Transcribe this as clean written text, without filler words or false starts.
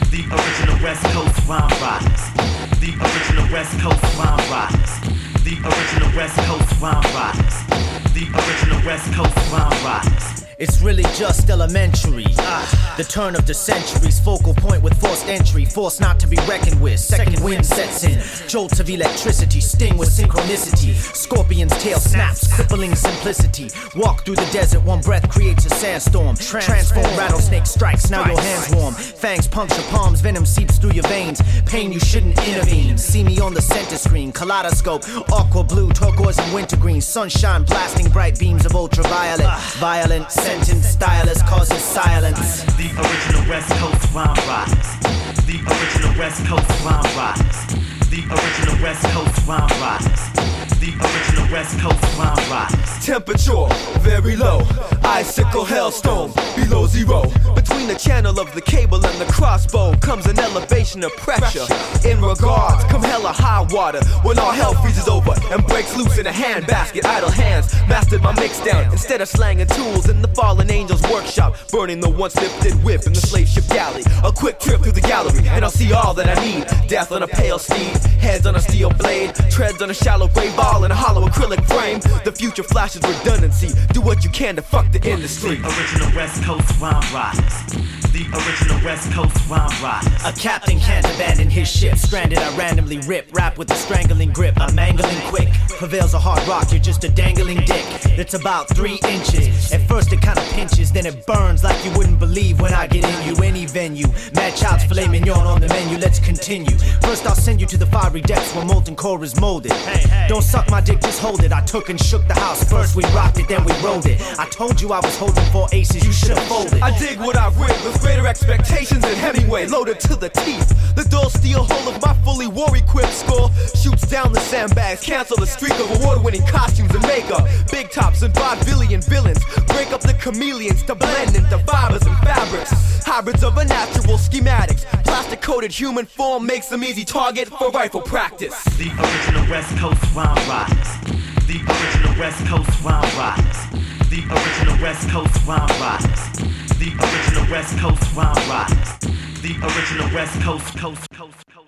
The original West Coast rhyme riders. The original West Coast rhyme riders. The original West Coast rhyme riders. The original West Coast rhyme riders. It's really just elementary. The turn of the centuries, focal point with forced entry, force not to be reckoned with. Second wind sets in, jolts of electricity, sting with synchronicity. Scorpion's tail snaps, crippling simplicity. Walk through the desert, one breath creates a sandstorm. Transform, rattlesnake strikes, now your hands warm. Fangs puncture palms, venom seeps through your veins. Pain you shouldn't intervene. See me on the center screen, kaleidoscope, aqua blue, turquoise and wintergreen. Sunshine blasting bright beams of ultraviolet. Violent sentence stylist causes silence. The original West Coast rhyme riders. The original West Coast rhyme riders. The original West Coast rhyme riders. The original West Coast rhyme riders. Temperature very low, icicle hailstone below zero. Between the channel of the cable and the crossbow comes an elevation of pressure. In regards, come hella high water when all hell freezes over and breaks loose in a handbasket. Idle hands mastered my mix down instead of slanging tools in the fallen angel's workshop, burning the once lifted whip in the slave ship galley. A quick trip through the gallery and I'll see all that I need. Death on a pale steed, heads on a steel blade, treads on a shallow gray ball in a hollow acrylic frame. The future flashes redundancy. Do what you can to fuck the industry. The original West Coast rhyme riders. The original West Coast rhyme riders. A captain can't abandon his ship. Stranded, I randomly rip. Rap with a strangling grip. I'm mangling quick. Prevails a hard rock, you're just a dangling dick. It's about 3 inches. At first it kinda pinches, then it burns like you wouldn't believe when I get in you. Any venue, mad child's filet mignon on the menu. Let's continue. First I'll send you to the fiery depths where molten core is molded. Don't suck my dick, just hold it. I took and shook the house. First we rocked it, then we rolled it. I told you I was holding 4 aces, you should've folded. I dig what I've read with greater expectations than Hemingway, loaded to the teeth. The dull steel hull of my fully war-equipped skull shoots down the sandbags, cancel the streak of award-winning costumes and makeup. Big tops and vaudevillian villains break up the chameleons to blend into fibers and fabrics. Hybrids of unnatural schematics. Plastic-coated human form makes them easy target for rifle practice. The original West Coast rhyme riders. The original West Coast rhyme riders. The original West Coast rhyme riders. The original West Coast rhyme riders. The original West Coast.